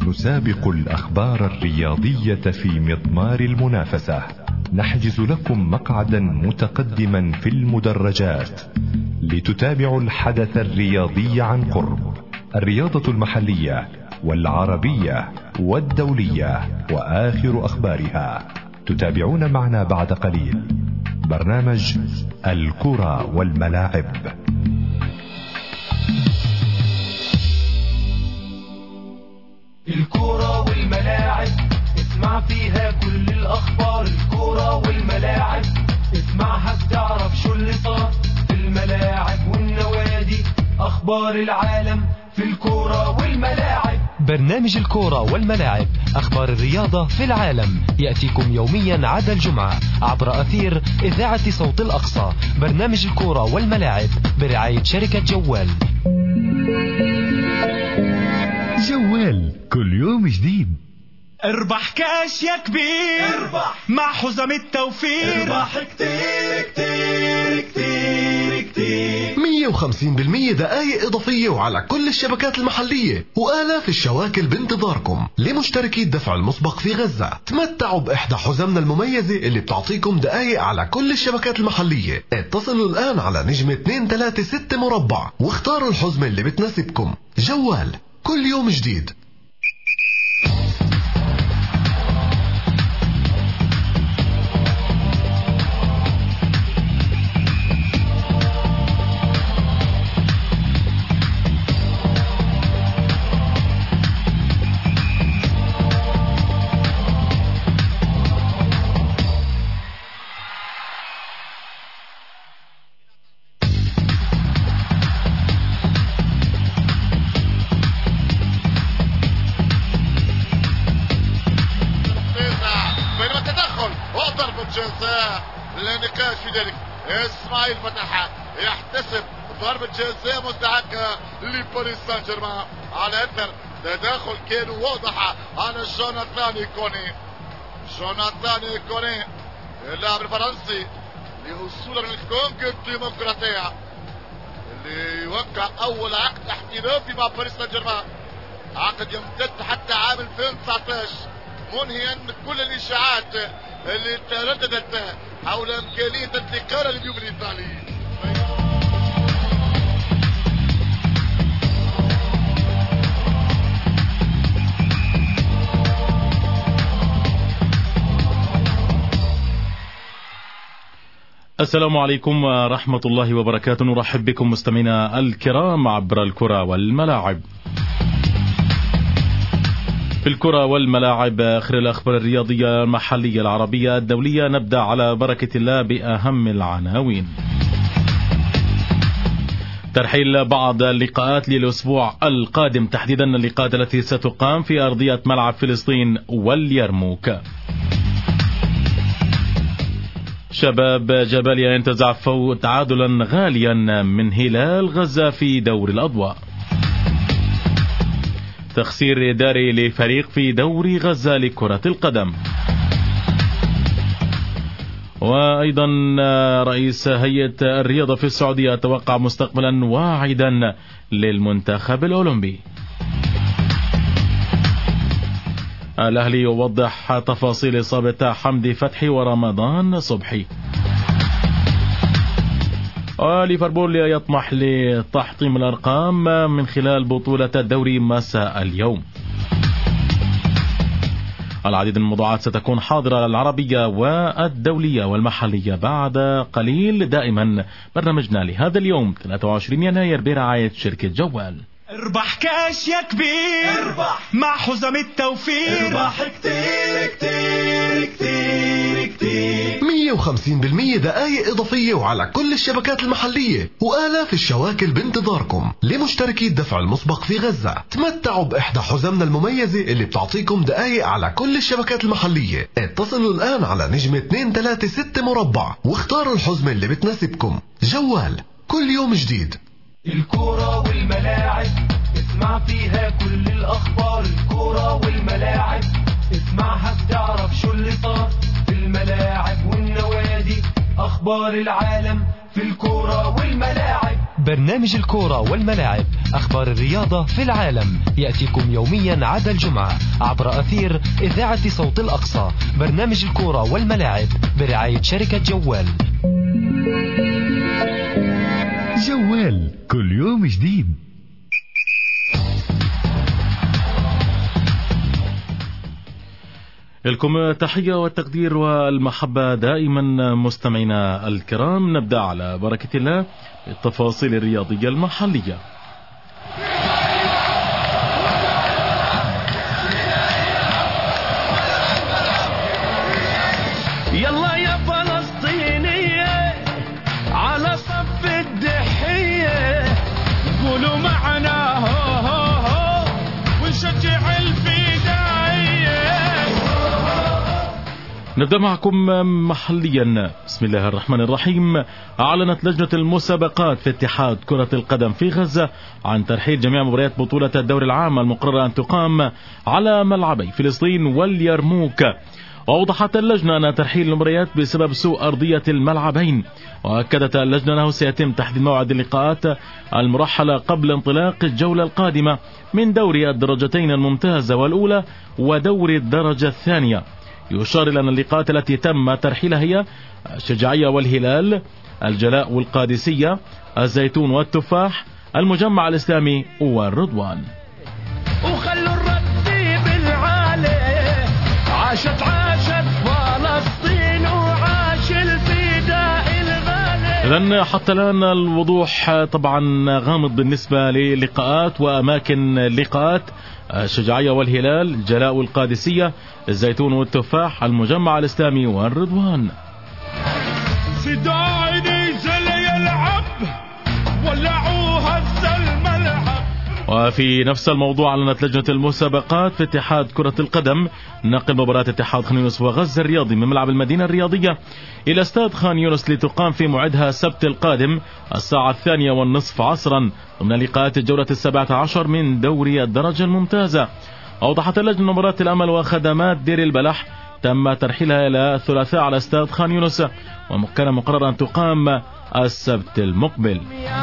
نسابق الأخبار الرياضية في مضمار المنافسة. نحجز لكم مقعدا متقدما في المدرجات لتتابعوا الحدث الرياضي عن قرب. الرياضة المحلية والعربية والدولية وآخر أخبارها تتابعون معنا بعد قليل. برنامج الكرة والملاعب. الكرة والملاعب اسمع فيها كل الأخبار. الكرة والملاعب اسمعها بتعرف شو اللي صار في الملاعب والنوادي. أخبار العالم في الكرة والملاعب. برنامج الكرة والملاعب، أخبار الرياضة في العالم، يأتيكم يوميا عدا الجمعة عبر أثير إذاعة صوت الأقصى. برنامج الكرة والملاعب برعاية شركة جوال. جوال كل يوم جديد. اربح كاش يا كبير، اربح مع حزم التوفير، اربح كتير كتير كتير كتير. 150% دقايق إضافية وعلى كل الشبكات المحلية، وآلاف الشواكل بانتظاركم لمشتركي الدفع المسبق في غزة. تمتعوا بإحدى حزمنا المميزة اللي بتعطيكم دقايق على كل الشبكات المحلية. اتصلوا الآن على نجمة 236 مربع واختاروا الحزمة اللي بتناسبكم. جوال كل يوم جديد. لنقاش في ذلك. اسماعيل فتحة يحتسب ضربة جزاء مستحقة لباريس سان جيرمان على اثر تداخل كان واضح على جوناثان كوني اللاعب الفرنسي لوصوله من الكونغو الديمقراطية اللي يوقع اول عقد احترافي مع باريس سان جيرمان، عقد يمتد حتى عام 2019 منهيا كل الاشاعات اللي ترددت حول امكانيه انتقال النجوم الايطالي. السلام عليكم ورحمة الله وبركاته. نرحب بكم مستمعينا الكرام عبر الكرة والملاعب. في الكرة والملاعب آخر الأخبار الرياضية المحلية العربية الدولية. نبدأ على بركة الله بأهم العناوين. ترحيل بعض اللقاءات للأسبوع القادم، تحديدا اللقاءات التي ستقام في أرضية ملعب فلسطين واليرموك. شباب جباليا ينتزع تعادلا غاليا من هلال غزة في دور الأضواء. تخسير إداري لفريق في دوري غزة لكرة القدم. وأيضا رئيس هيئة الرياضة في السعودية توقع مستقبلا واعدا للمنتخب الأولمبي. الأهلي يوضح تفاصيل إصابة حمدي فتحي ورمضان صبحي. وليفربول يطمح لتحطيم الأرقام من خلال بطولة الدوري مساء اليوم. العديد من الموضوعات ستكون حاضرة العربية والدولية والمحلية بعد قليل. دائما برنامجنا لهذا اليوم 23 يناير برعاية شركة جوال. اربح كاش يا كبير، اربح مع حزم التوفير، اربح كتير كتير كتير كتير. 150% دقايق إضافية وعلى كل الشبكات المحلية، وآلاف الشواكل بانتظاركم لمشتركي الدفع المسبق في غزة. تمتعوا بإحدى حزمنا المميزة اللي بتعطيكم دقايق على كل الشبكات المحلية. اتصلوا الآن على نجمة 236 مربع واختاروا الحزمة اللي بتناسبكم. جوال كل يوم جديد. الكرة والملاعب اسمع فيها كل الأخبار. الكرة والملاعب اسمعها بتعرف شو اللي صار في الملاعب والنوادي. أخبار العالم في الكرة والملاعب. برنامج الكورة والملاعب، أخبار الرياضة في العالم، يأتيكم يوميا عدا الجمعة عبر أثير إذاعة صوت الأقصى. برنامج الكورة والملاعب برعاية شركة جوال. جوال كل يوم جديد. لكم التحية والتقدير والمحبة دائما مستمعينا الكرام. نبدأ على بركة الله التفاصيل الرياضية المحلية. يلا يا فلسطينية على صف الدحية، قولوا معنا هو هو هو ونشجع الفدائية. نبدأ معكم محليا. بسم الله الرحمن الرحيم. أعلنت لجنة المسابقات في اتحاد كرة القدم في غزة عن ترحيل جميع مباريات بطولة الدوري العام المقررة أن تقام على ملعبي فلسطين واليرموك. وأوضحت اللجنة أن ترحيل المباريات بسبب سوء أرضية الملعبين، وأكدت اللجنة أنه سيتم تحديد موعد اللقاءات المرحلة قبل انطلاق الجولة القادمة من دوري الدرجتين الممتازة والأولى ودوري الدرجة الثانية. يشار إلى أن اللقاءات التي تم ترحيلها هي الشجاعية والهلال، الجلاء والقادسية، الزيتون والتفاح، المجمع الإسلامي والرضوان. وخلوا الرتيب العالي، عاشت فلسطين وعاش الفداء الغالي. إذن حتى الآن الوضوح طبعا غامض بالنسبة للقاءات وأماكن اللقاءات: الشجاعية والهلال، الجلاء والقادسية، الزيتون والتفاح، المجمع الإسلامي والرضوان. فداء نزل يلعب ولعوها الملعب. وفي نفس الموضوع أعلنت لجنة المسابقات في اتحاد كرة القدم نقل مباراة اتحاد خان يونس وغزة الرياضي من ملعب المدينة الرياضية إلى استاد خان يونس لتقام في موعدها السبت القادم الساعة 2:30 عصرا ضمن لقاءات الجولة 17 من دوري الدرجة الممتازة. أوضحت اللجنة مباراة الأمل وخدمات دير البلح تم ترحيلها إلى الثلاثاء على استاد خان يونس، وكان مقررا أن تقام السبت المقبل.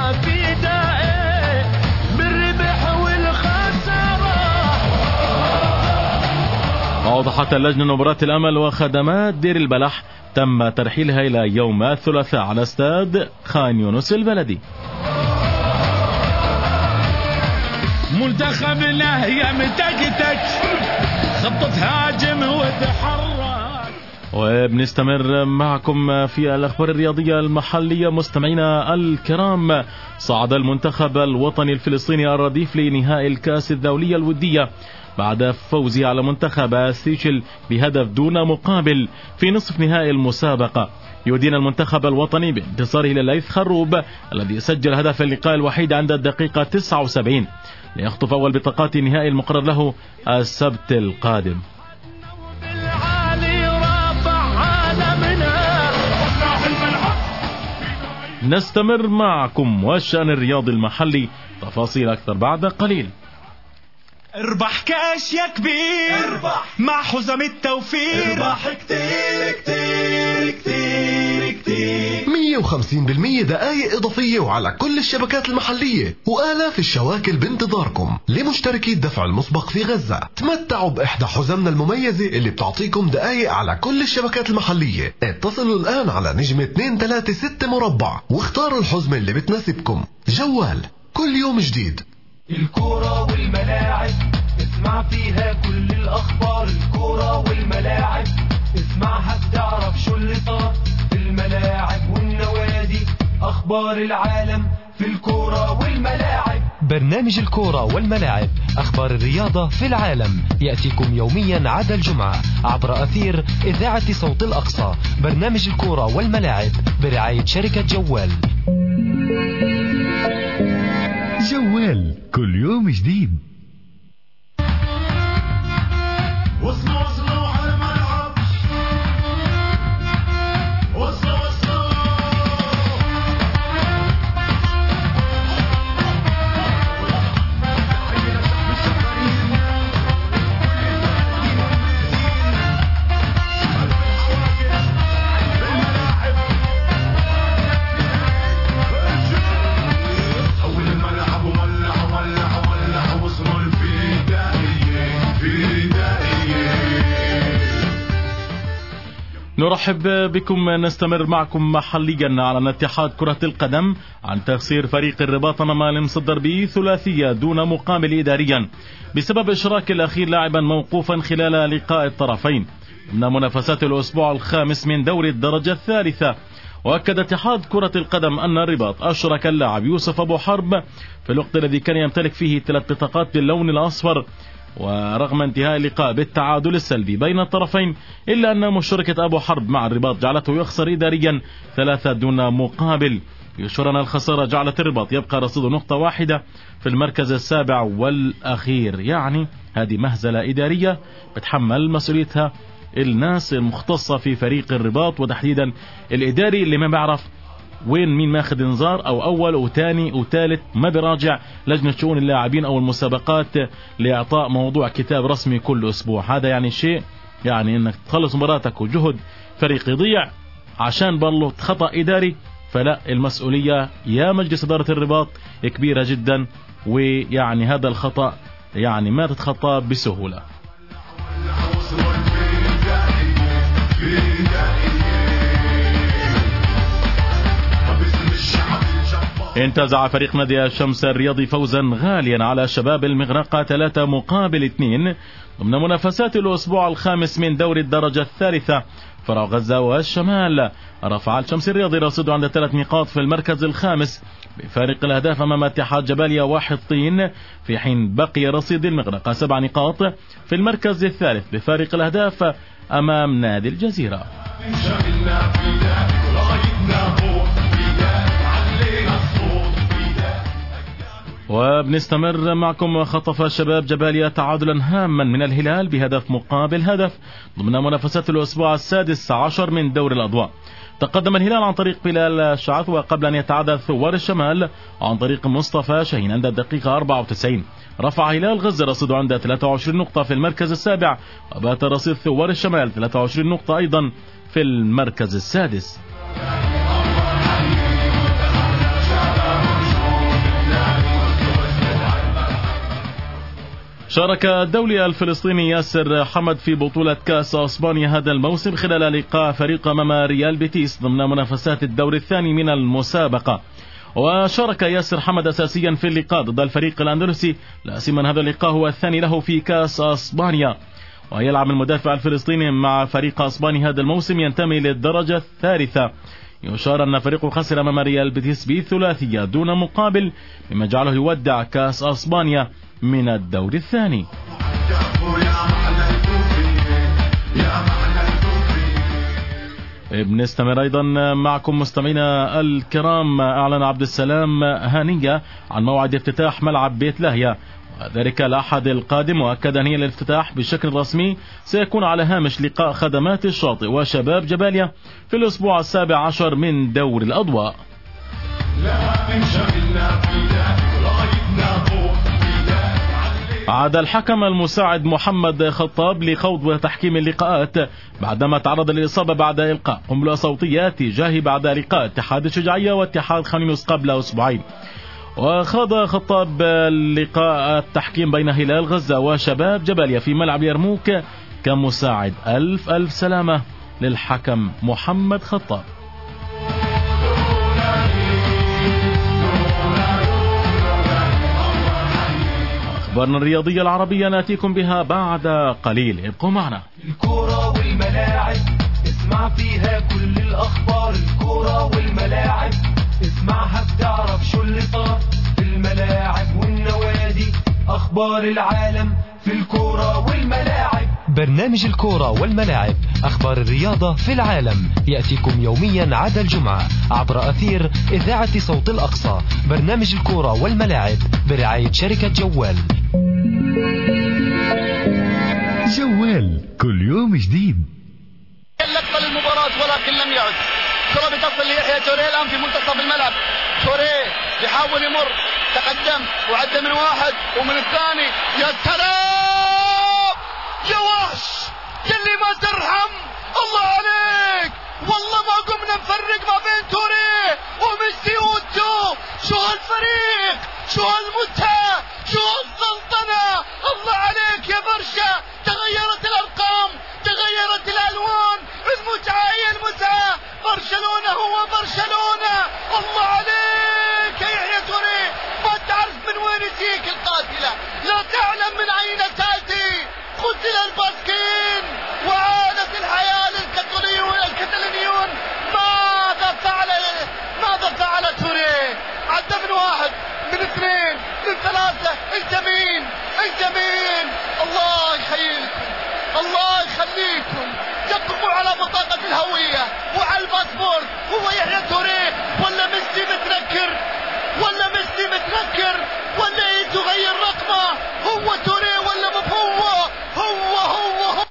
أوضحت اللجنة مباراة الأمل وخدمات دير البلح تم ترحيلها إلى يوم الثلاثاء على استاد خان يونس البلدي. منتخبنا هي متكتك خطة هاجم وتحرك. وبنستمر معكم في الأخبار الرياضية المحلية مستمعينا الكرام. صعد المنتخب الوطني الفلسطيني الرديف لنهائي الكأس الدولية الودية بعد فوزه على منتخب سيشل بهدف دون مقابل في نصف نهائي المسابقة. يدين المنتخب الوطني بانتصاره لليث خروب الذي سجل هدف اللقاء الوحيد عند الدقيقة 79 ليخطف أول بطاقات النهائي المقرر له السبت القادم. نستمر معكم والشأن الرياضي المحلي، تفاصيل أكثر بعد قليل. اربح كاش يا كبير، اربح مع حزام التوفير، اربح كتير كتير كتير كتير. 150% دقائق إضافية وعلى كل الشبكات المحلية، وآلاف الشواكل بانتظاركم لمشتركي الدفع المسبق في غزة. تمتعوا بإحدى حزامنا المميزة اللي بتعطيكم دقائق على كل الشبكات المحلية. اتصلوا الآن على نجم 236 مربع واختاروا الحزمة اللي بتناسبكم. جوال كل يوم جديد. الكورة والملاعب اسمع فيها كل الأخبار. الكورة والملاعب اسمعها بتعرف شو اللي صار في الملاعب والنوادي. أخبار العالم في الكورة والملاعب. برنامج الكورة والملاعب، أخبار الرياضة في العالم، يأتيكم يوميا عدا الجمعة عبر أثير إذاعة صوت الأقصى. برنامج الكورة والملاعب برعاية شركة جوال. جوال كل يوم جديد. وصلوا على الملعب، وصلوا نرحب بكم. نستمر معكم محليا على اتحاد كرة القدم عن تخسير فريق الرباط أمام المصدر بثلاثية دون مقابل إداريا بسبب إشراك الأخير لاعبا موقوفا خلال لقاء الطرفين من منافسات الأسبوع الخامس من دوري الدرجة الثالثة. وأكد اتحاد كرة القدم أن الرباط أشرك اللاعب يوسف أبو حرب في الوقت الذي كان يمتلك فيه 3 بطاقات باللون الأصفر، ورغم انتهاء اللقاء بالتعادل السلبي بين الطرفين إلا أن مشاركة أبو حرب مع الرباط جعلته يخسر إداريا 3 دون مقابل. يشعر أن الخسارة جعلت الرباط يبقى رصيد نقطة واحدة في المركز السابع والأخير. يعني هذه مهزلة إدارية بتحمل مسؤوليتها الناس المختصة في فريق الرباط، وتحديدا الإداري اللي ما بيعرف وين مين ماخذ انذار او اول وثاني وثالث، ما براجع لجنة شؤون اللاعبين او المسابقات لاعطاء موضوع كتاب رسمي كل اسبوع. هذا يعني شيء، يعني انك تخلص مباراتك وجهد فريق يضيع عشان بالله خطأ اداري. فلا، المسؤولية يا مجلس ادارة الرباط كبيرة جدا، ويعني هذا الخطأ يعني ما تتخطى بسهولة. انتزع فريق نادي الشمس الرياضي فوزا غاليا على شباب المغرقة 3 مقابل 2 ضمن منافسات الأسبوع الخامس من دوري الدرجة الثالثة فرع غزة والشمال. رفع الشمس الرياضي رصيده عند 3 نقاط في المركز الخامس بفارق الأهداف أمام اتحاد جباليا 1 طين، في حين بقي رصيد المغرقة 7 نقاط في المركز الثالث بفارق الأهداف أمام نادي الجزيرة. وبنستمر معكم. خطف شباب جباليا تعادلا هاما من الهلال بهدف مقابل هدف ضمن منافسات الأسبوع السادس عشر من دوري الأضواء. تقدم الهلال عن طريق بلال شعث، وقبل أن يتعادل ثوار الشمال عن طريق مصطفى شاهين عند الدقيقة 94. رفع هلال غزة رصيده عند 23 نقطة في المركز السابع، وبات رصيد ثوار الشمال 23 نقطة أيضا في المركز السادس. شارك الدولي الفلسطيني ياسر حمد في بطولة كأس اسبانيا هذا الموسم خلال لقاء فريق أمام ريال بيتيس ضمن منافسات الدور الثاني من المسابقة. وشارك ياسر حمد أساسيا في اللقاء ضد الفريق الأندلسي، لا سيما هذا اللقاء هو الثاني له في كأس اسبانيا. ويلعب المدافع الفلسطيني مع فريق اسبانيا هذا الموسم ينتمي للدرجة الثالثة. يشار أن فريقه خسر أمام ريال بيتيس بثلاثية دون مقابل، مما جعله يودع كأس اسبانيا من الدور الثاني. بنستمر أيضا معكم مستمعينا الكرام. أعلن عبد السلام هانية عن موعد افتتاح ملعب بيت لاهيا، وذلك الأحد القادم، وأكد أن الافتتاح بشكل رسمي سيكون على هامش لقاء خدمات الشاطئ وشباب جباليا في الأسبوع السابع عشر من دور الأضواء. عاد الحكم المساعد محمد خطاب لخوض وتحكيم اللقاءات بعدما تعرض للإصابة بعد إلقاء قنبلة صوتية تجاهه بعد لقاء اتحاد الشجاعية واتحاد خانيونس قبل أسبوعين. وخاض خطاب لقاء التحكيم بين هلال غزة وشباب جباليا في ملعب يرموك كمساعد. ألف سلامة للحكم محمد خطاب. أخبارنا الرياضية العربية نأتيكم بها بعد قليل، ابقوا معنا. الكرة والملاعب اسمع فيها كل الأخبار، الكرة والملاعب اسمعها بتعرف شو اللي صار في الملاعب والنوادي، أخبار العالم في الكرة والملاعب. برنامج الكرة والملاعب، أخبار الرياضة في العالم، يأتيكم يوميا عدا الجمعة عبر أثير إذاعة صوت الأقصى. برنامج الكرة والملاعب برعاية شركة جوال. جوال كل يوم جديد. اللقطة للمباراة ولكن لم يعد. كرة بتصل ليحيى توريه الآن في منتصف الملعب. توريه يحاول يمر، تقدم وعدى من واحد ومن الثاني. يا سلام يا وحش يلي ما ترحم، الله عليك والله ما قمنا نفرق ما بين توريه وميسي وتو. شو هالفريق، شو هالمتعة، شو هالسلطنة، الله عليك يا برشا. تغيرت الأرقام، تغيرت الألوان، المتعة برشلونة. الله عليك يا يحيى توريه، ما تعرف من وين تجيك القاتلة، لا تعلم من أين تأتي. قتل الباسكين وعادت الحياة للكتالونيون. ماذا فعل توريه؟ عدى من 1 من 2 من 3. انت مين؟ الله يحييكم، الله يخليكم. تقفوا على بطاقة الهوية وعلى الباسبور. هو يحيى توريه ولا ميسي متنكر ولا تغير رقمه؟ هو توريه ولا مفهوم؟ هو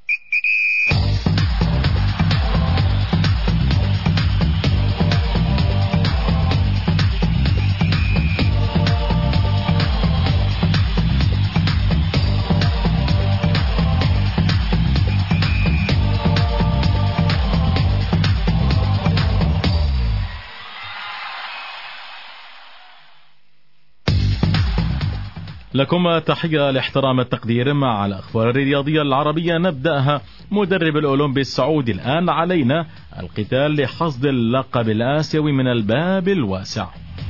لكم تحية الاحترام التقدير مع الأخبار الرياضية العربية. نبدأها. مدرب الأولمبي السعودي: الآن علينا القتال لحصد اللقب الآسيوي من الباب الواسع.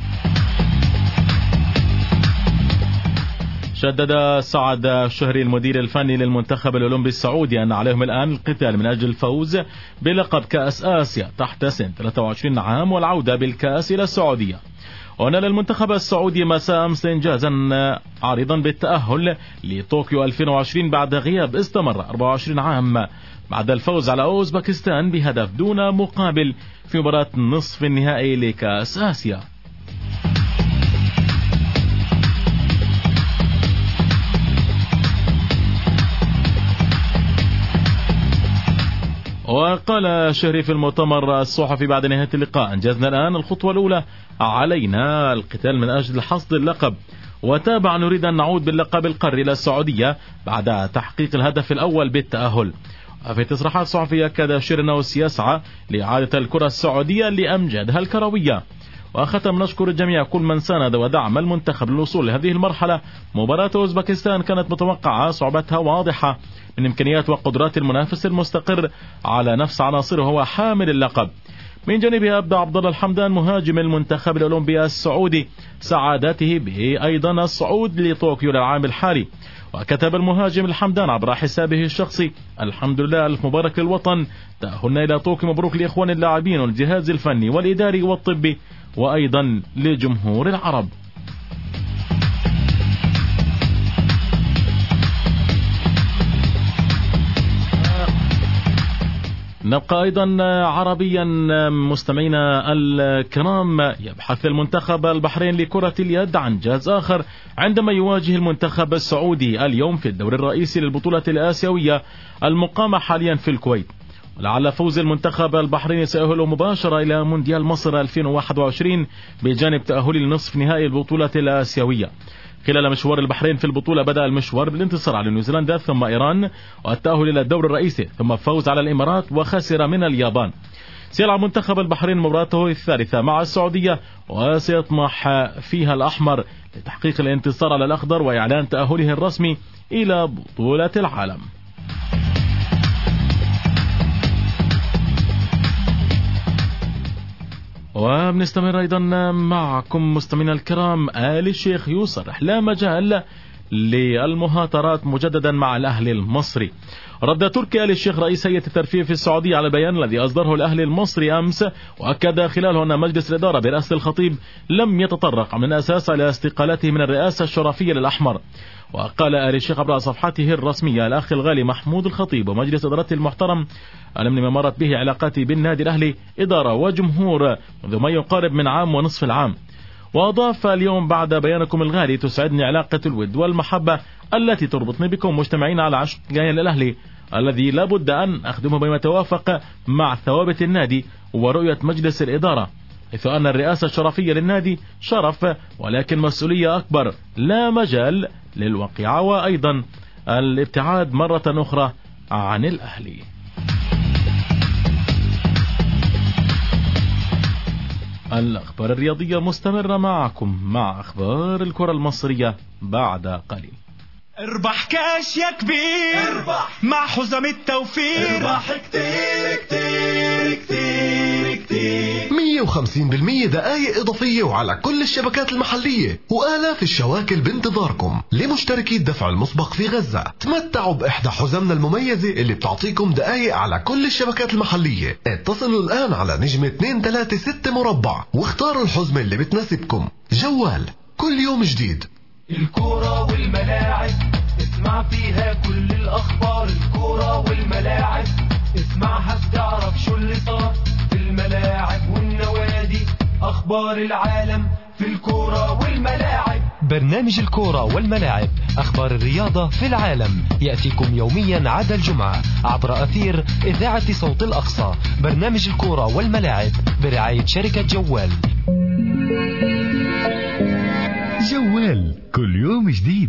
شدد سعد الشهري المدير الفني للمنتخب الأولمبي السعودي أن عليهم الآن القتال من أجل الفوز بلقب كأس آسيا تحت سن 23 عام والعودة بالكأس إلى السعودية. ونال المنتخب السعودي مساء أمس إنجازا عارضا بالتأهل لطوكيو 2020 بعد غياب استمر 24 عام بعد الفوز على أوزبكستان بهدف دون مقابل في مباراة نصف النهائي لكأس آسيا. وقال شهري في المؤتمر الصحفي بعد نهاية اللقاء: أنجزنا الآن الخطوة الأولى، علينا القتال من أجل حصد اللقب. وتابع: نريد أن نعود باللقب القاري إلى السعودية بعد تحقيق الهدف الأول بالتأهل. وفي تصريحات صحفية أكد شهري أنه سيسعى لإعادة الكرة السعودية لأمجادها الكروية. وختم: نشكر الجميع، كل من ساند ودعم المنتخب للوصول لهذه المرحلة. مباراة أوزبكستان كانت متوقعة، صعوبتها واضحة، من إمكانيات وقدرات المنافس المستقر على نفس عناصره هو حامل اللقب. من جانبها أبدى عبد الله الحمدان مهاجم المنتخب الأولمبي السعودي سعادته به أيضا الصعود لطوكيو للعام الحالي. وكتب المهاجم الحمدان عبر حسابه الشخصي: الحمد لله، ألف مبارك للوطن، تأهلنا إلى طوكيو، مبروك لإخوان اللاعبين والجهاز الفني والإداري والطبي وأيضا لجمهور العرب. نبقى أيضا عربيا مستمعينا الكرام. يبحث المنتخب البحرين لكرة اليد عن جهاز آخر عندما يواجه المنتخب السعودي اليوم في الدور الرئيسي للبطولة الآسيوية المقامة حاليا في الكويت. ولعل فوز المنتخب البحريني سيؤهله مباشرة إلى مونديال مصر 2021 بجانب تأهل لنصف نهائي البطولة الآسيوية. خلال مشوار البحرين في البطولة بدأ المشوار بالانتصار على نيوزيلندا ثم إيران والتأهل إلى الدور الرئيسي ثم فوز على الإمارات وخسر من اليابان. سيلعب منتخب البحرين مباراته الثالثة مع السعودية وسيطمح فيها الأحمر لتحقيق الانتصار على الأخضر وإعلان تأهله الرسمي إلى بطولة العالم. وبنستمر أيضا معكم مستمعينا الكرام. آل الشيخ يصرح لا مجال للمهاترات مجددا مع الأهلي المصري. رد تركي آل الشيخ رئيس هيئة الترفيه في السعودية على البيان الذي أصدره الأهلي المصري أمس، وأكد خلاله أن مجلس الإدارة برئاسة الخطيب لم يتطرق من أساس إلى استقالته من الرئاسة الشرفية للأحمر. وقال آل الشيخ عبر صفحته الرسمية: الأخ الغالي محمود الخطيب ومجلس إدارته المحترم، ألم ما مرت به علاقاتي بالنادي الأهلي إدارة وجمهور منذ ما يقارب من عام ونصف العام. وأضاف: اليوم بعد بيانكم الغالي تسعدني علاقة الود والمحبة التي تربطني بكم مجتمعين على عشق كيان الأهلي الذي لا بد أن أخدمه بما يتوافق مع ثوابت النادي ورؤية مجلس الإدارة، حيث أن الرئاسة الشرفية للنادي شرف ولكن مسؤولية أكبر، لا مجال للوقيعة وأيضا الابتعاد مرة أخرى عن الأهلي. الأخبار الرياضية مستمرة معكم مع أخبار الكرة المصرية بعد قليل. اربح كاش يا كبير، اربح مع حزام التوفير، اربح كتير كتير كتير كتير. 150% دقائق إضافية وعلى كل الشبكات المحلية، وآلاف الشواكل بانتظاركم لمشتركي الدفع المسبق في غزة. تمتعوا بإحدى حزمنا المميزة اللي بتعطيكم دقائق على كل الشبكات المحلية. اتصلوا الآن على نجمة 236 مربع واختاروا الحزمة اللي بتناسبكم. جوال كل يوم جديد. الكورة والملاعب اسمع فيها كل الأخبار. الكورة والملاعب اسمعها بتعرف شو اللي صار في الملاعب والنوادي. أخبار العالم في الكورة والملاعب. برنامج الكورة والملاعب أخبار الرياضة في العالم يأتيكم يوميا عدا الجمعة عبر أثير إذاعة صوت الأقصى. برنامج الكورة والملاعب برعاية شركة جوال. جوال كل يوم جديد.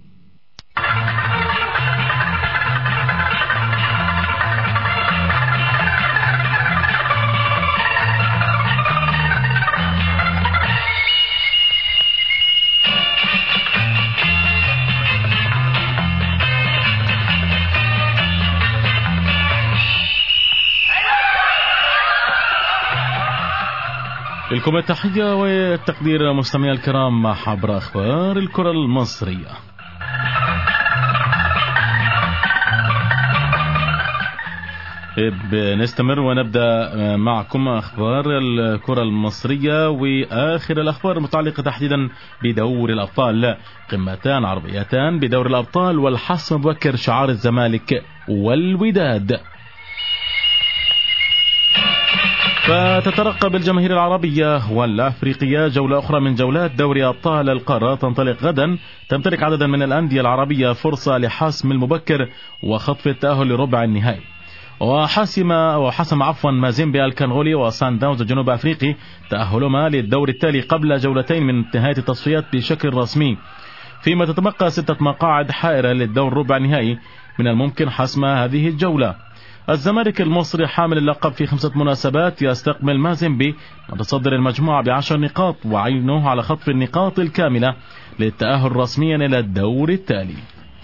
لكم التحية والتقدير مستمعي الكرام عبر أخبار الكرة المصرية. بنستمر ونبدأ معكم أخبار الكرة المصرية وآخر الأخبار المتعلقة تحديدا بدور الأبطال. قمتان عربيتان بدور الأبطال والحسم مبكر شعار الزمالك والوداد. فتترقب الجماهير العربية والأفريقية جولة أخرى من جولات دوري أبطال القارة تنطلق غدا. تمتلك عددا من الأندية العربية فرصة لحسم المبكر وخطف التأهل لربع النهائي. وحسم مازيمبي الكنغولي وسان داونز الجنوب أفريقي تأهلهما للدور التالي قبل جولتين من نهاية التصفيات بشكل رسمي. فيما تتبقى 6 مقاعد حائرة للدور ربع النهائي من الممكن حسم هذه الجولة. الزمالك المصري حامل اللقب في 5 مناسبات يستقبل مازيمبي متصدر المجموعة ب10 نقاط وعينه على خطف النقاط الكاملة للتأهل رسميا إلى الدور التالي.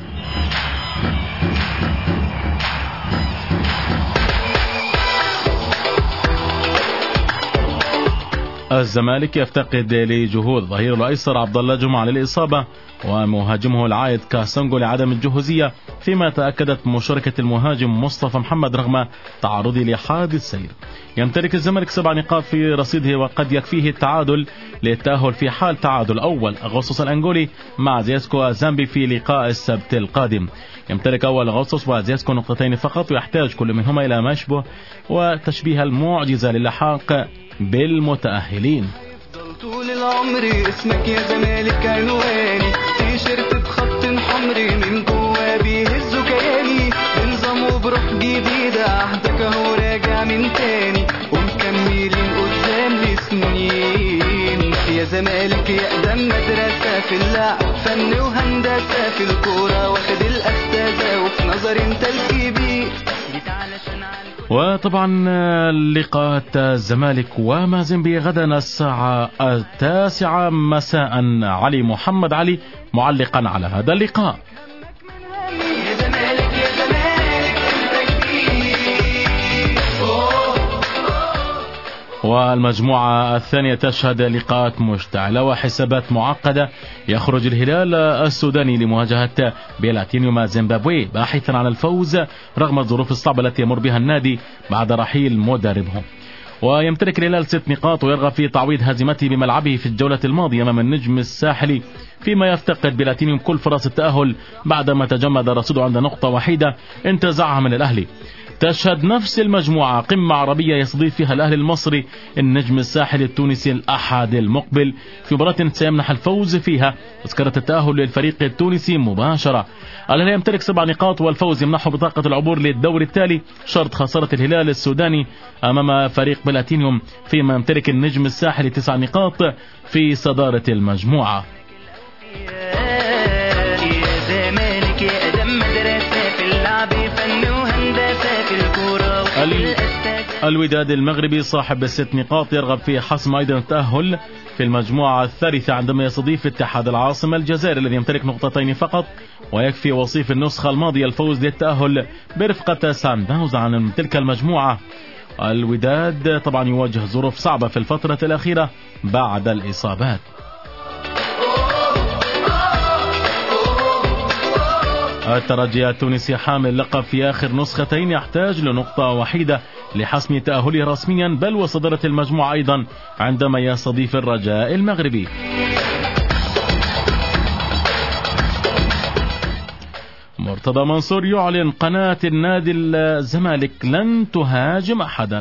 الزمالك يفتقد لجهود ظهير الأيسر عبد الله جمعة للإصابة ومهاجمه العائد كاسونغو لعدم الجهوزية، فيما تأكدت مشاركة المهاجم مصطفى محمد رغم تعرضه لحادث سير. يمتلك الزمالك 7 نقاط في رصيده وقد يكفيه التعادل للتأهل في حال تعادل أول أغسطس الأنغولي مع زيسكو زامبي في لقاء السبت القادم. يمتلك أول أغسطس وزيسكو نقطتين فقط ويحتاج كل منهما إلى ما يشبه وتشبيه المعجزة للحاق بالمتأهلين. طول العمر اسمك يا زمالك عنواني، تيشيرت بخط حمري من جوا بيهزوا كياني، بنظام وبروح جديدة عهدك اهو راجع من تاني ومكملين قدام لسنين. يا زمالك يا اقدم مدرسة في اللعب، فن وهندسة في الكورة، واخد الاستاذة وفي نظري انت الكبير. وطبعا لقاءات الزمالك ومازيمبي غدا الساعة 9 مساء. علي محمد علي معلقا على هذا اللقاء. والمجموعة الثانية تشهد لقاءات مشتعلة وحسابات معقدة. يخرج الهلال السوداني لمواجهة بلاتينيوم زيمبابوي باحثا عن الفوز رغم الظروف الصعبة التي يمر بها النادي بعد رحيل مدربه. ويمتلك الهلال 6 نقاط ويرغب في تعويض هزيمته بملعبه في الجولة الماضية أمام النجم الساحلي، فيما يفتقد بلاتينيوم كل فرص التأهل بعدما تجمد رصيده عند نقطة وحيدة انتزعها من الأهلي. تشهد نفس المجموعة قمة عربية يستضيف فيها الأهلي المصري النجم الساحلي التونسي الأحد المقبل في مباراة سيمنح الفوز فيها تذكرة التأهل للفريق التونسي مباشرة. الأهلي يمتلك 7 نقاط والفوز يمنحه بطاقة العبور للدور التالي شرط خسارة الهلال السوداني أمام فريق بلاتينيوم، فيما يمتلك النجم الساحلي 9 نقاط في صدارة المجموعة. الوداد المغربي صاحب 6 نقاط يرغب في حسم أيضا التأهل في المجموعة الثالثة عندما يستضيف اتحاد العاصمة الجزائري الذي يمتلك 2 نقطتين فقط، ويكفي وصيف النسخة الماضية الفوز للتأهل برفقة سان داونز عن تلك المجموعة. الوداد طبعا يواجه ظروف صعبة في الفترة الأخيرة بعد الإصابات. الترجي التونسي حامل لقب في آخر نسختين يحتاج لنقطة وحيدة لحسم تأهله رسميا، بل وصدرت المجموعة أيضا عندما يستضيف الرجاء المغربي. مرتضى منصور يعلن قناة النادي الزمالك لن تهاجم أحدا.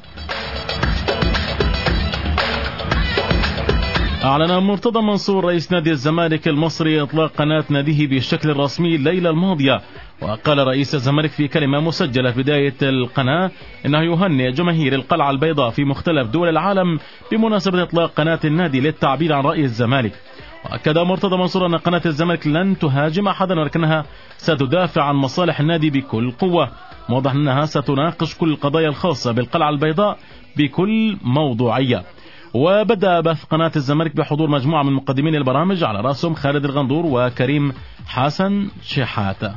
أعلن مرتضى منصور رئيس نادي الزمالك المصري إطلاق قناة ناديه بالشكل الرسمي الليلة الماضية. وقال رئيس الزمالك في كلمة مسجلة في بداية القناة إنه يهنئ جماهير القلعة البيضاء في مختلف دول العالم بمناسبة إطلاق قناة النادي للتعبير عن رأي الزمالك. وأكد مرتضى منصور أن قناة الزمالك لن تهاجم أحدا، ولكنها ستدافع عن مصالح النادي بكل قوة، موضح أنها ستناقش كل القضايا الخاصة بالقلعة البيضاء بكل موضوعية. وبدأ بث قناة الزمالك بحضور مجموعة من مقدمين البرامج على رأسهم خالد الغندور وكريم حسن شحاتة.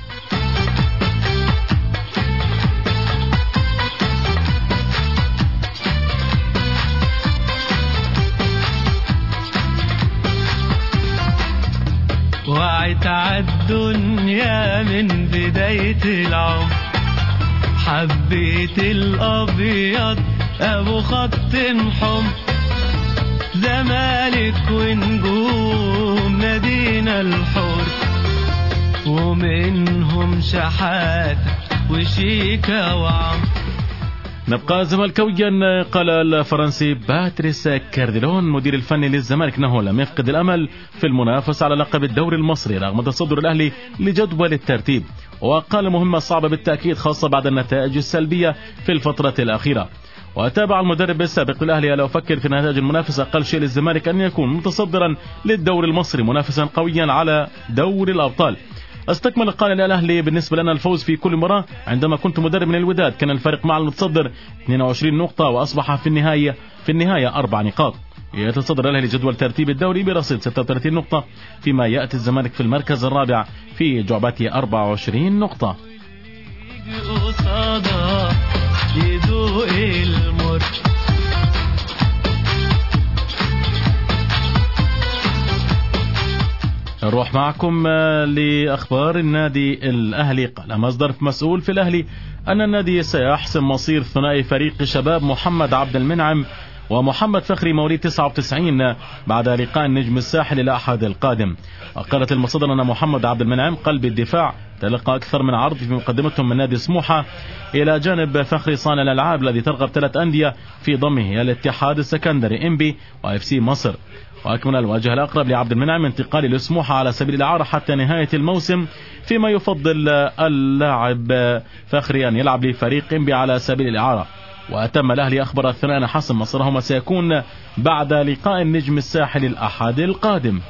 وعيت عالدنيا من بداية العمر، حبيت الأبيض أبو خط حمر، زمالك ونجوم نادينا الحر، ومنهم شحاتة وشيكا وعمر. نبقى زملكاويا. قال الفرنسي باتريس كارديلون مدير الفني للزمالك انه لم يفقد الامل في المنافسه على لقب الدوري المصري رغم تصدر الاهلي لجدول الترتيب، وقال المهمه صعبه بالتاكيد خاصه بعد النتائج السلبيه في الفتره الاخيره. وتابع المدرب السابق للاهلي لو فكر في نتائج المنافسه اقل شيء للزمالك ان يكون متصدرا للدوري المصري منافسا قويا على دوري الابطال. استكمل قال الاهلي بالنسبه لنا الفوز في كل مباراه، عندما كنت مدرب من الوداد كان الفرق مع المتصدر 22 نقطه واصبح في النهايه 4 نقاط. يتصدر الاهلي جدول ترتيب الدوري برصيد 36 نقطه، فيما ياتي الزمالك في المركز الرابع في جعبته 24 نقطه. نروح معكم لأخبار النادي الأهلي. قال مصدر مسؤول في الأهلي أن النادي سيحسم مصير ثنائي فريق شباب محمد عبد المنعم ومحمد فخري مواليد 99 بعد لقاء النجم الساحلي الأحد القادم. وقالت المصدر أن محمد عبد المنعم قلب الدفاع تلقى أكثر من عرض في مقدمتهم من نادي سموحة، إلى جانب فخري صانع الألعاب الذي ترغب 3 أندية في ضمه الاتحاد السكندري إنبي وإف سي مصر. وأكمل الوجه الأقرب لعبد المنعم انتقالي لسموحة على سبيل الإعارة حتى نهاية الموسم، فيما يفضل اللاعب فخري أن يلعب لفريق إنبي على سبيل الإعارة. وأتم الأهلي أخبر الثنائي أن حسم مصيرهما سيكون بعد لقاء النجم الساحلي الأحد القادم.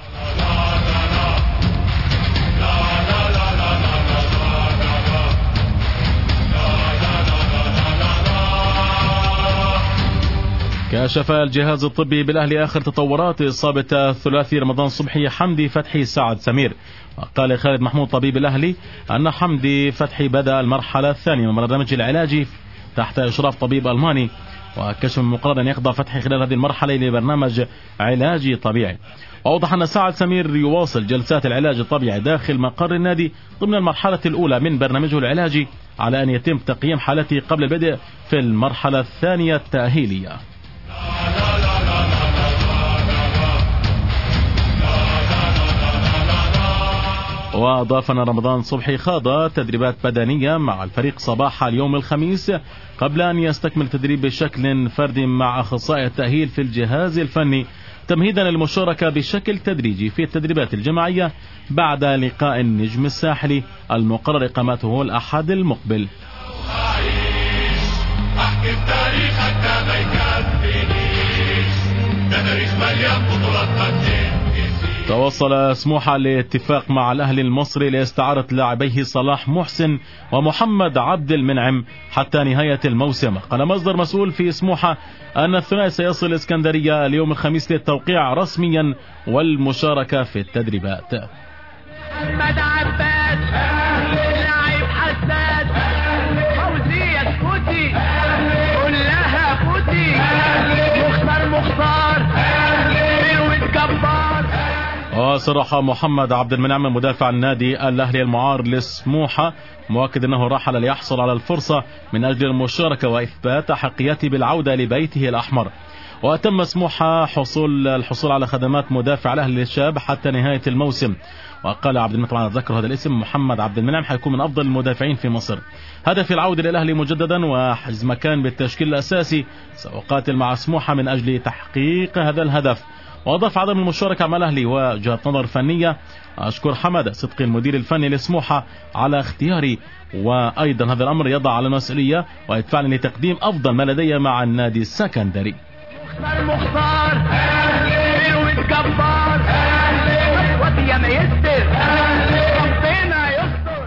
كشف الجهاز الطبي بالأهلي آخر تطورات إصابة الثلاثي رمضان صبحي حمدي فتحي سعد سمير. وقال خالد محمود طبيب الأهلي أن حمدي فتحي بدأ المرحلة الثانية من البرنامج العلاجي تحت إشراف طبيب ألماني، وكشف مقرر أن يخضع فتحي خلال هذه المرحلة لبرنامج علاجي طبيعي. وأوضح أن سعد سمير يواصل جلسات العلاج الطبيعي داخل مقر النادي ضمن المرحلة الأولى من برنامجه العلاجي، على أن يتم تقييم حالته قبل البدء في المرحلة الثانية التأهيلية. وأضاف أن رمضان صبحي خاض تدريبات بدنية مع الفريق صباح اليوم الخميس قبل أن يستكمل تدريب بشكل فردي مع أخصائي التأهيل في الجهاز الفني، تمهيدا للمشاركة بشكل تدريجي في التدريبات الجماعية بعد لقاء النجم الساحلي المقرر إقامته الأحد المقبل. أحكي التاريخ حتى ما يكفينيش، ده تاريخ مليان بطولات قديم. توصل سموحة لاتفاق مع الأهلي المصري لاستعارة لاعبيه صلاح محسن ومحمد عبد المنعم حتى نهاية الموسم. قال مصدر مسؤول في سموحة أن الثنائي سيصل الإسكندرية اليوم الخميس للتوقيع رسميا والمشاركة في التدريبات. محمد عباس لاعب حساس، فوزي السكوتي وصرح محمد عبد المنعم مدافع النادي الأهلي المعار لسموحة مؤكد أنه رحل ليحصل على الفرصة من أجل المشاركة وإثبات حقيته بالعودة لبيته الأحمر. وتم سموحة الحصول على خدمات مدافع الأهلي للشاب حتى نهاية الموسم. وقال عبد المنعم، طبعا ذكر هذا الاسم، محمد عبد المنعم حيكون من أفضل المدافعين في مصر. هدف العودة للأهلي مجددا وحجز مكان بالتشكيل الأساسي، سأقاتل مع سموحة من أجل تحقيق هذا الهدف. وأضاف عدم المشاركة مع الأهلي وجهة نظر فنية. أشكر حمادة صدقي المدير الفني لسموحة على اختياري، وأيضا هذا الأمر يضع على المسؤولية ويدفعني لتقديم أفضل ما لدي مع النادي السكندري. المختار والجبار ودي ما يستر ربنا يستر.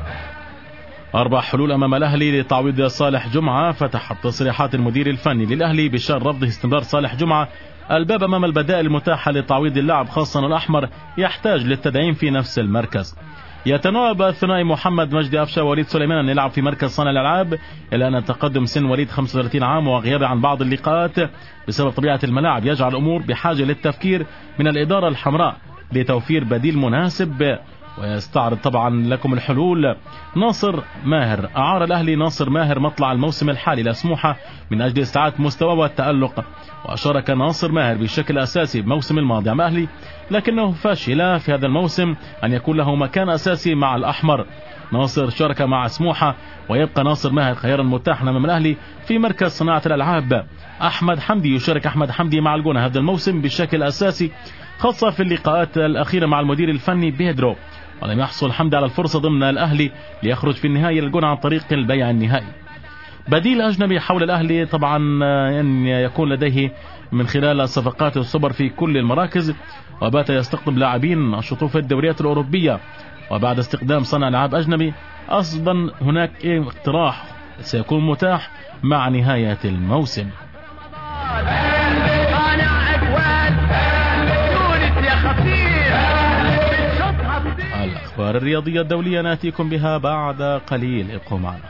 4 حلول أمام الأهلي لتعويض صالح جمعة. فتحت تصريحات المدير الفني للأهلي بشأن رفضه استمرار صالح جمعة الباب أمام البدائل المتاحة لتعويض اللاعب، خاصة الأحمر يحتاج للتدعيم في نفس المركز. يتناوب الثنائي محمد مجدي أفشة ووليد سليمان أن يلعب في مركز صانع الألعاب، إلا أن تقدم سن وليد 35 عام وغيابه عن بعض اللقاءات بسبب طبيعة الملاعب يجعل الأمور بحاجة للتفكير من الإدارة الحمراء لتوفير بديل مناسب. ويستعرض طبعا لكم الحلول. ناصر ماهر، أعار الأهلي ناصر ماهر مطلع الموسم الحالي لسموحة من أجل استعادة مستوى والتألق، وشارك ناصر ماهر بشكل أساسي بموسم الماضي مع الأهلي، لكنه فشل في هذا الموسم أن يكون له مكان أساسي مع الأحمر. ناصر شارك مع سموحة ويبقى ناصر ماهر خيارا متاحا أمام الأهلي في مركز صناعة الألعاب. أحمد حمدي، يشارك أحمد حمدي مع الجونة هذا الموسم بشكل أساسي، خاصة في اللقاءات الأخيرة مع المدير الفني بيدرو، ولم يحصل حمدي على الفرصة ضمن الأهلي ليخرج في النهاية للجونة عن طريق البيع النهائي. بديل أجنبي حول الأهلي طبعا أن يكون لديه من خلال الصفقات الصبر في كل المراكز، وبات يستقطب لاعبين نشطوا في الدوريات الأوروبية. وبعد استخدام صانع لعب أجنبي أصبح هناك اقتراح سيكون متاح مع نهاية الموسم. الأخبار الرياضية الدولية نأتيكم بها بعد قليل، ابقوا معنا.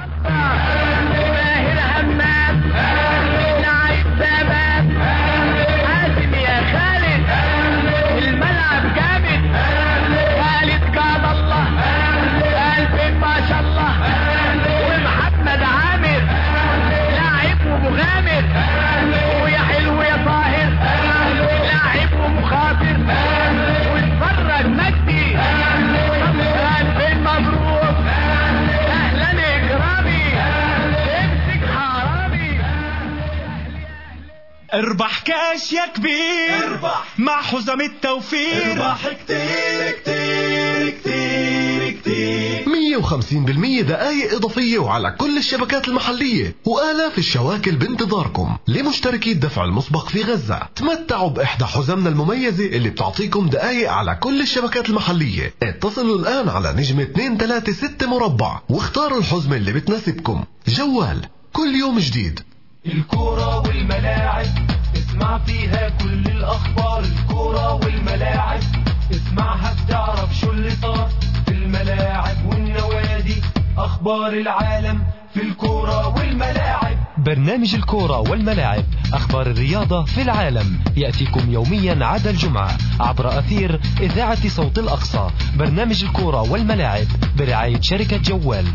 اربح كاش يا كبير، اربح مع حزام التوفير، اربح كتير كتير كتير كتير. 150% دقائق إضافية وعلى كل الشبكات المحلية، وآلاف الشواكل بانتظاركم لمشتركي الدفع المسبق في غزة. تمتعوا بإحدى حزامنا المميزة اللي بتعطيكم دقائق على كل الشبكات المحلية. اتصلوا الآن على نجم 236 مربع واختاروا الحزمة اللي بتناسبكم. جوال كل يوم جديد. الكورة والملاعب اسمع فيها كل الأخبار. الكورة والملاعب اسمعها بتعرف شو اللي صار في الملاعب والنوادي. أخبار العالم في الكورة والملاعب. برنامج الكورة والملاعب، أخبار الرياضة في العالم، يأتيكم يوميا عدا الجمعة عبر أثير إذاعة صوت الأقصى. برنامج الكورة والملاعب برعاية شركة جوال.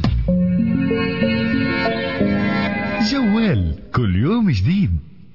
جوال كل يوم جديد.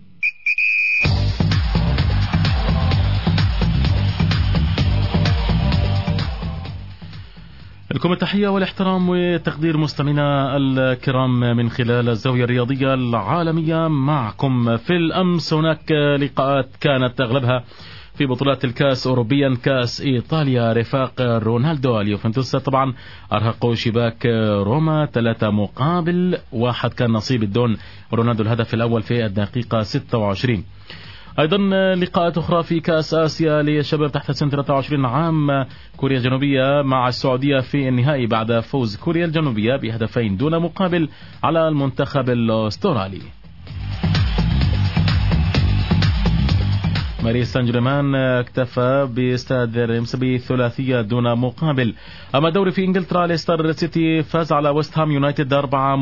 لكم التحية والاحترام وتقدير مستمعينا الكرام من خلال الزاوية الرياضية العالمية. معكم في الأمس هناك لقاءات كانت أغلبها في بطولات الكاس أوروبيا، كاس إيطاليا. رفاق رونالدو اليوفنتوس طبعا أرهقوا شباك روما 3-1 كان نصيب الدون رونالدو الهدف الأول في الدقيقة 26. أيضا لقاءات أخرى في كأس آسيا لشباب تحت سن 23 عام، كوريا الجنوبية مع السعودية في النهائي بعد فوز كوريا الجنوبية بهدفين دون مقابل على المنتخب الأسترالي. باريس سان جيرمان اكتفى باستاد ريمس بثلاثية دون مقابل. أما الدوري في إنجلترا ليستر سيتي فاز على ويست هام يونايتد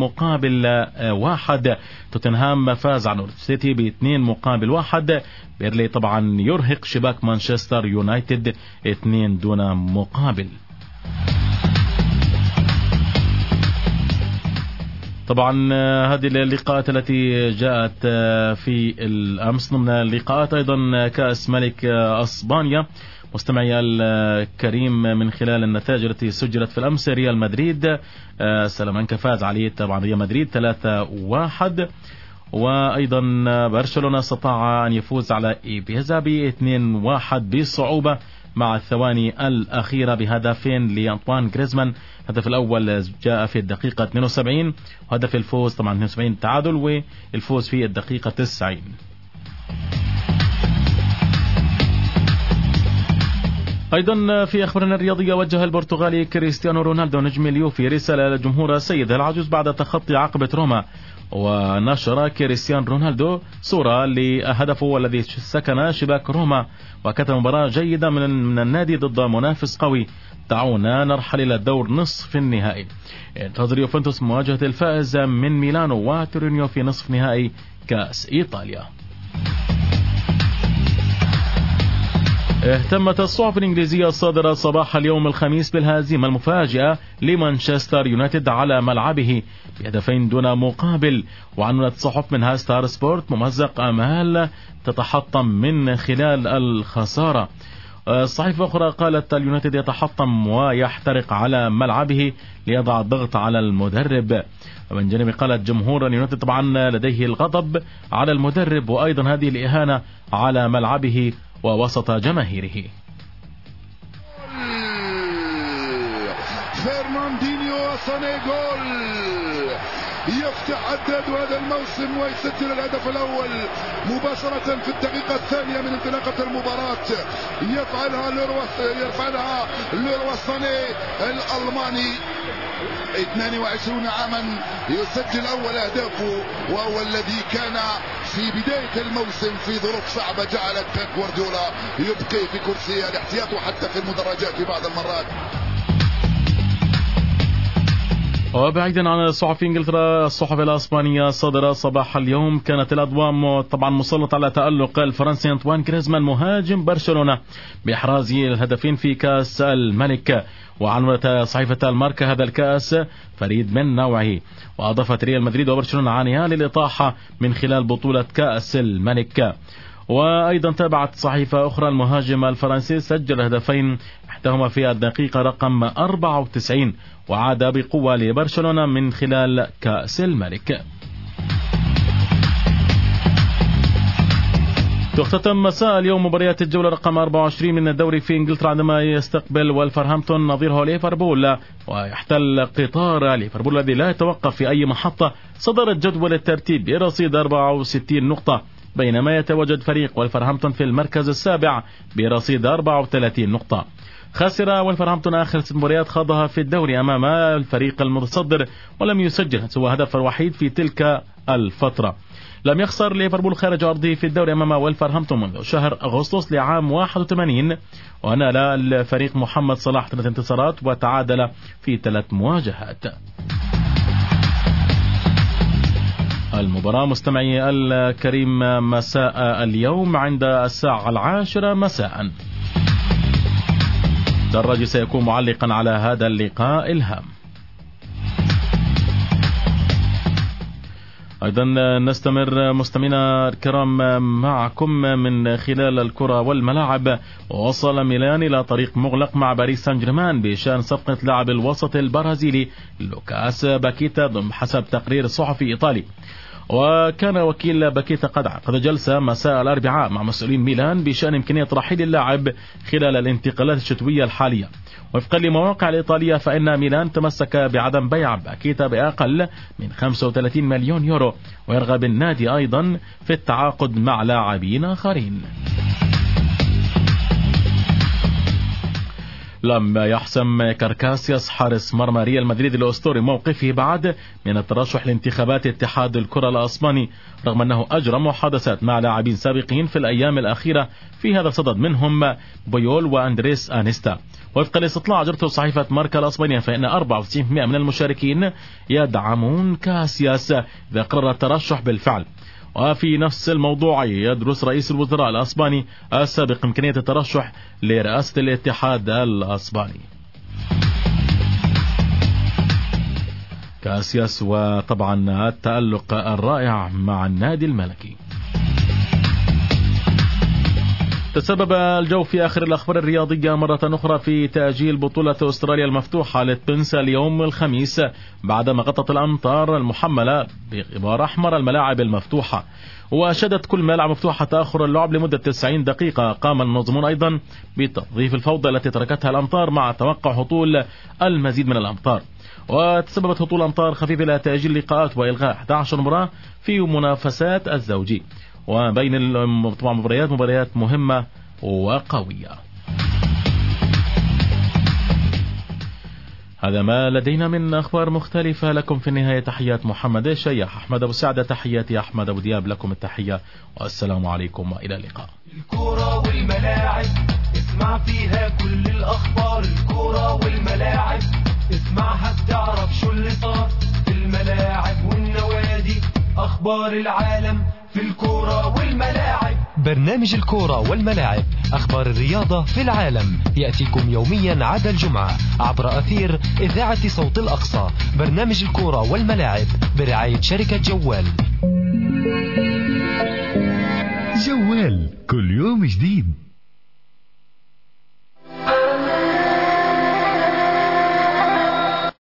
4-1. توتنهام فاز على نورث سيتي ب2-1. بيرلي طبعا يرهق شباك مانشستر يونايتد 2 دون مقابل. طبعا هذه اللقاءات التي جاءت في الأمس ضمن اللقاءات أيضا كأس ملك أسبانيا. مستمعي الكريم من خلال النتائج التي سجلت في الأمس ريال مدريد سلامانكا فاز عليه طبعا ريال مدريد 3-1. وأيضا برشلونة استطاع أن يفوز على إيبيزا ب2-1 بصعوبة مع الثواني الأخيرة بهدفين لأنطوان غريزمان. الهدف الأول جاء في الدقيقة 72 وهدف الفوز طبعا 72 تعادل والفوز في الدقيقة 90. أيضا في أخبارنا الرياضية وجه البرتغالي كريستيانو رونالدو نجم اليوفي رسالة لجمهور السيد العجوز بعد تخطي عقبة روما. ونشر كريستيانو رونالدو صورة لهدفه الذي سكن شباك روما وكتب مباراة جيدة من النادي ضد منافس قوي، دعونا نرحل إلى الدور نصف النهائي. انتظر يوفنتوس مواجهة الفائز من ميلانو وتورينيو في نصف نهائي كأس إيطاليا. اهتمت الصحف الإنجليزية الصادرة صباح اليوم الخميس بالهزيمة المفاجئة لمانشستر يونايتد على ملعبه بهدفين دون مقابل. وعنونت صحف منها ستار سبورت ممزق آمال تتحطم من خلال الخسارة. صحيفة أخرى قالت اليونايتد يتحطم ويحترق على ملعبه ليضع الضغط على المدرب. ومن جانب قالت جمهور اليونايتد طبعا لديه الغضب على المدرب وأيضا هذه الإهانة على ملعبه ووسط جماهيره. فرناندينيو صانع جول يفتح عداد هذا الموسم ويسجل الهدف الأول مباشرة في الدقيقة الثانية من انطلاقة المباراة. يفعلها ليروي ساني الألماني 22 عاما يسجل أول أهدافه وهو الذي كان في بداية الموسم في ظروف صعبة جعلت بيب جوارديولا يبقي في كرسي الاحتياط وحتى في المدرجات في بعض المرات. وبعيدا عن صحف انجلترا الصحف الاسبانيه الصادره صباح اليوم كانت الاضواء طبعا مسلطه على تألق الفرنسي أنطوان غريزمان مهاجم برشلونه باحراز الهدفين في كاس الملك. وعنونت صحيفة الماركا هذا الكاس فريد من نوعه. واضافت ريال مدريد وبرشلونه عانيان للاطاحه من خلال بطوله كاس الملك. وأيضا تابعت صحيفة أخرى المهاجم الفرنسي سجل هدفين احداهما في الدقيقة رقم 94 وعاد بقوة لبرشلونة من خلال كأس الملك. تختتم مساء اليوم مباريات الجولة رقم 24 من الدوري في انجلترا عندما يستقبل ولفرهامبتون نظيره ليفربول ويحتل قطار ليفربول الذي لا يتوقف في أي محطة صدر جدول الترتيب برصيد 64 نقطة، بينما يتواجد فريق ولفرهامبتون في المركز السابع برصيد 34 نقطة. خسر ولفرهامبتون آخر 6 مباريات خاضها في الدوري أمام الفريق المتصدر ولم يسجل سوى هدف وحيد في تلك الفترة. لم يخسر ليفربول خارج أرضه في الدوري أمام ولفرهامبتون منذ شهر أغسطس لعام 81 ونال الفريق محمد صلاح 3 انتصارات وتعادل في 3 مواجهات. المباراة مستمعي الكريم مساء اليوم عند الساعة 10 مساء. دراجي سيكون معلقا على هذا اللقاء الهام. أيضا نستمر مستمعينا الكرام معكم من خلال الكرة والملاعب. ووصل ميلان إلى طريق مغلق مع باريس سان جيرمان بشأن صفقة لاعب الوسط البرازيلي لوكاس باكيتا حسب تقرير صحفي إيطالي. وكان وكيل باكيتا قد عقد جلسة مساء الأربعاء مع مسؤولين ميلان بشأن إمكانية رحيل اللاعب خلال الانتقالات الشتوية الحالية. وفقا لمواقع الإيطالية فإن ميلان تمسك بعدم بيع باكيتا بأقل من 35 مليون يورو ويرغب النادي أيضا في التعاقد مع لاعبين آخرين. لم يحسم كاركاسياس حارس مرمى ريال مدريد الأسطوري موقفه بعد من الترشح لانتخابات اتحاد الكرة الأسباني، رغم أنه أجرى محادثات مع لاعبين سابقين في الأيام الأخيرة في هذا الصدد، منهم بويول وأندريس أنيستا. وفق الاستطلاع أجرته صحيفة ماركا الأسبانية فإن 94% من المشاركين يدعمون كاسياس إذا قرر الترشح بالفعل. وفي نفس الموضوع يدرس رئيس الوزراء الأسباني السابق إمكانية الترشح لرئاسة الاتحاد الأسباني. كاسياس وطبعا التألق الرائع مع النادي الملكي. تسبب الجو في آخر الأخبار الرياضية مرة أخرى في تأجيل بطولة أستراليا المفتوحة للتنس اليوم الخميس بعدما غطت الأمطار المحملة بغبار أحمر الملاعب المفتوحة، وشهدت كل ملاعب مفتوحة تأخر اللعب لمدة 90 دقيقة. قام المنظمون أيضا بتوظيف الفوضى التي تركتها الأمطار مع توقع هطول المزيد من الأمطار، وتسببت هطول أمطار خفيفة إلى تأجيل لقاءات وإلغاء 11 مباراة في منافسات الزوجي، وبين مباريات مهمة وقوية. هذا ما لدينا من أخبار مختلفة. لكم في النهاية تحيات محمد الشياح. أحمد أبو سعدة تحياتي. أحمد أبو دياب لكم التحية، والسلام عليكم وإلى اللقاء. الكرة والملاعب اسمع فيها كل الأخبار، الكرة والملاعب اسمعها بتعرف شو اللي صار في الملاعب والنوادي، أخبار العالم في الكرة والملاعب. برنامج الكرة والملاعب، أخبار الرياضة في العالم، يأتيكم يوميا عدا الجمعة عبر أثير إذاعة صوت الأقصى. برنامج الكرة والملاعب برعاية شركة جوال. جوال كل يوم جديد.